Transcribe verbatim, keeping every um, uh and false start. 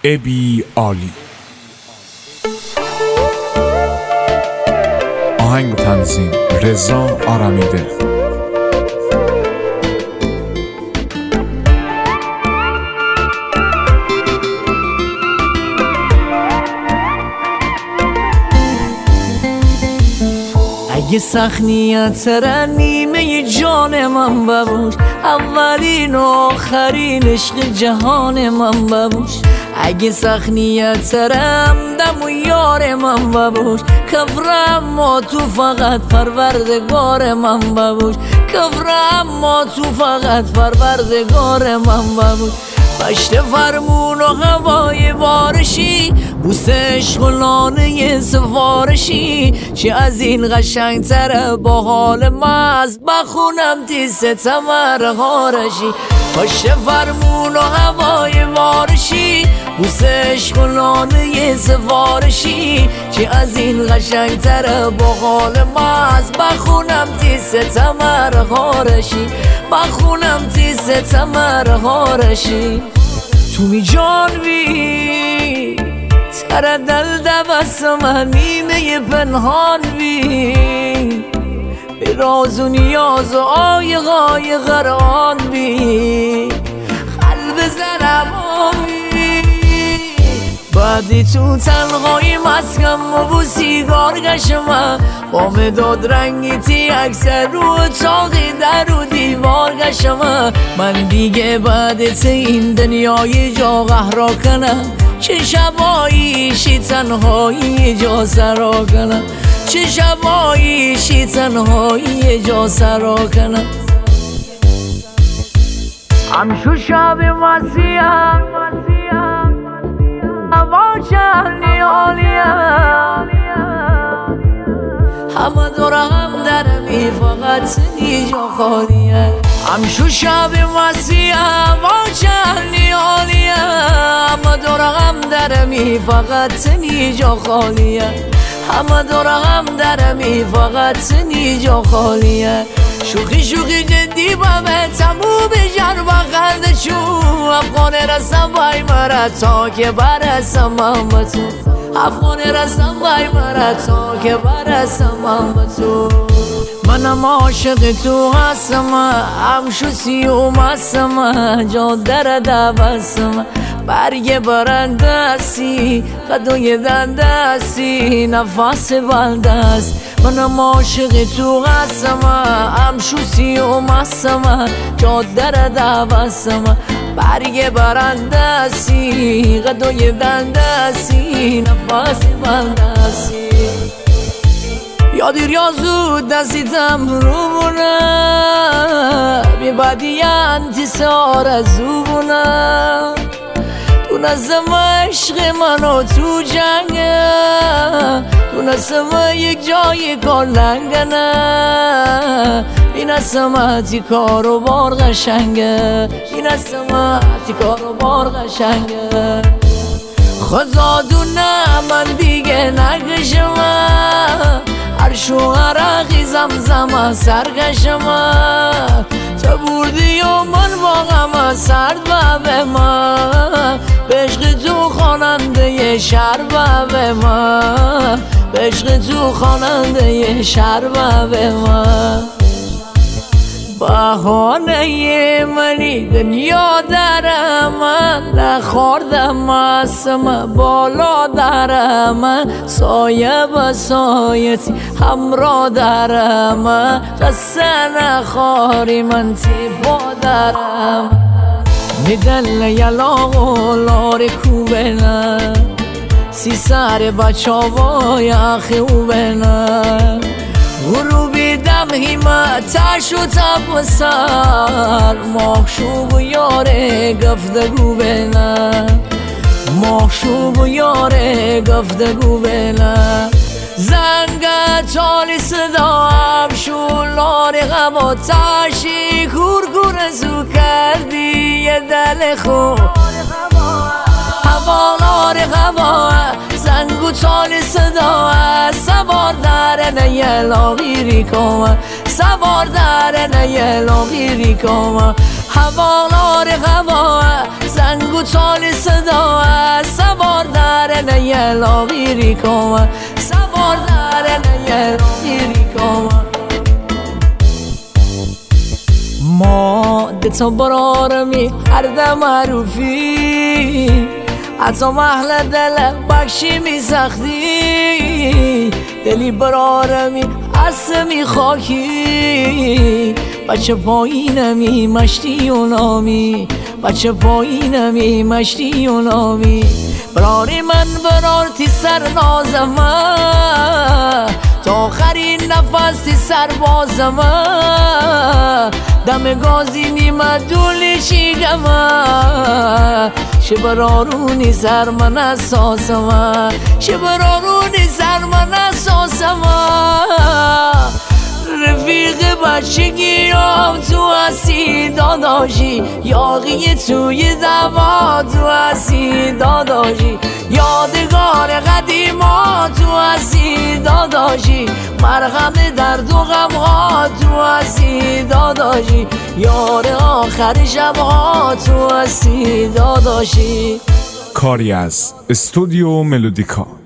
ابی عالی. آهنگ و تنظیم رضا آرمیده. اگه سخت نیت تره نیمه جان من ببوش، اولین و آخرین عشق جهان من ببوش. اگه سخت نیت تره همدم و یار من ببوش، کفرم ما تو فقط پروردگار من ببوش. کفرم ما تو فقط پروردگار من ببوش. پشت فرمون و هوای بارشی، بوس عشق و لانه سفارشی، چی از این قشنگ تره با حال مست بخونم تی ستمر هارشی. پشت فرمون و هوای بارشی، بوس عشق و لانه سفارشی، چی از این قشنگ تره با حال مست بخونم تی ستمر هارشی. بخونم تی ستمر هارشی. تو می جانوی تره دل دبستم نیمه پنهان وی، به راز و نیاز و آیق آیق قرآن بی قلب زنم آوی. بعدی تو تنهایی مسکم و بو سیگار گشم، با مداد رنگی تی اکثر رو چاقی در و دیوار گشم. من دیگه بعد تی این دنیای جا قهرا کنم، چه شباییشی تنهایی جا سرا کنم. چه شباییشی تنهایی جا سرا کنم. همشو شب مسیحم هوا چهلی عالیم، همه دورم درمی فقط نیجا خالیه. همشو شب مسیحم هوا چهلی عالیم، همه دورم درمی فقط نیجا خالیه. همه دورم درمی فقط نیجا خالیه. شوخی شوخی جدی بامه تموم جر بخنده چو، افغان رسم بای مرا تا که برسم من با تو. افغان رسم بای مرا تا که برسم من با تو. منم عاشق تو هستم، همشو سیوم هستم، جا در دبستم. برگ برندستی قدوی دندستی نفس بلدست. منم عاشق تو هستم، همشو سیوم هستم، جا در دبستم. برگ برندستی قدوی دندستی نفس بلدستی. یا دیر یا زود دستیتم رو بونه، بی بدی انتصار از او بونه. دونستم عشق منو تو جنگه، دونستم یک جای کار لنگنه. بینستم اتی کار و بار قشنگه، بینستم اتی کار و بار قشنگه. خدا دونه من دیگه نگشم، هر شوهرقی زمزم سرگشم. تو بودی و من واقعا سرد و به من، به عشق تو خواننده شهر و به من، به عشق تو خواننده شهر و به من. بهانه منی دنیا درم، من نخوردم اسم بالا درم. سایه به سایتی همراه درم، قصه نخوری من تی با درم. میدل یلاغ و لار کوبنه، سی سر بچه وای خوبنه. غروبی دم همتش و تب و سر، ماخشوب و یاره گفتگو بینه. ماخشوب و یاره گفتگو بینه. زنگ تالی صدا همشون لاری غم و تشی کورکور زو کردی یه دل خوب. هوا لاری هوا زنگو تالی صدا سوار در نیه لاغیری کامه، سوار در نیه لاغیری کامه. هوا لاری هوا رنگ و تال صدا است سوار در نیلاقی ریکام سوار در نیلاقی ریکام ما دتا برارمی هر دم معروفی حتی محل دل بخشی می سختی دلی برارمی هسته می خاکی بچه پایینمی مشتی و نامی بچه پایینمی مشتی و نامی براری من برارتی سر نازمه تا آخرین نفس تی سر بازمه دم گازی نیمه دولی چیگمه چه برارونی سر من اساسمه چه برارونی سر من اساسمه رفیق بچگیام تو هستی داداشی یاقی توی دما تو هستی داداشی یادگار قدیما تو هستی داداشی مرهم درد و غمها تو هستی داداشی یار آخر شبها تو هستی داداشی. کاری از استودیو ملودیکا.